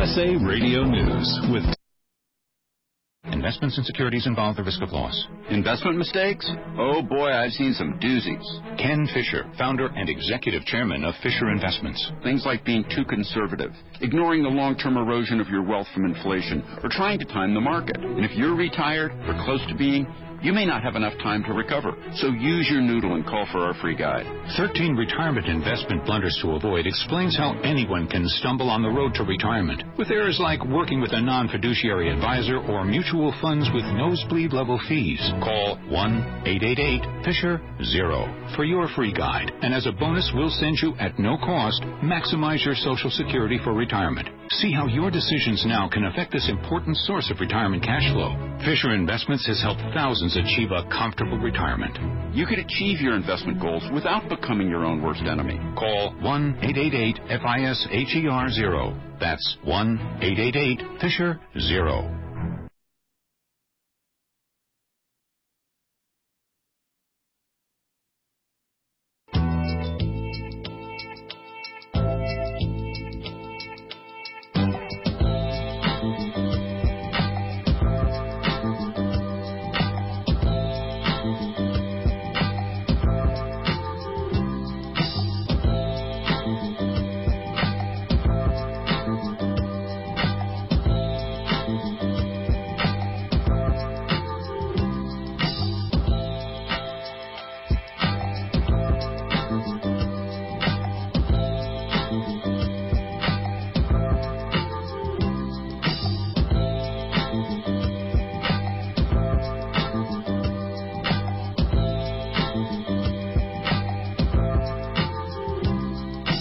USA Radio News with Investments in securities involve the risk of loss. Investment mistakes? Oh boy, I've seen some doozies. Ken Fisher, founder and executive chairman of Fisher Investments. Things like being too conservative, ignoring the long-term erosion of your wealth from inflation, or trying to time the market. And if you're retired or close to being, you may not have enough time to recover. So use your noodle and call for our free guide. 13 retirement investment blunders to avoid explains how anyone can stumble on the road to retirement with errors like working with a non-fiduciary advisor or mutual funds with nosebleed level fees. Call 1-888-FISHER-0 for your free guide. And as a bonus, we'll send you at no cost, Maximize Your Social Security for Retirement. See how your decisions now can affect this important source of retirement cash flow. Fisher Investments has helped thousands achieve a comfortable retirement. You could achieve your investment goals without becoming your own worst enemy. Call 1-888-FISHER-0. That's 1-888-FISHER-0.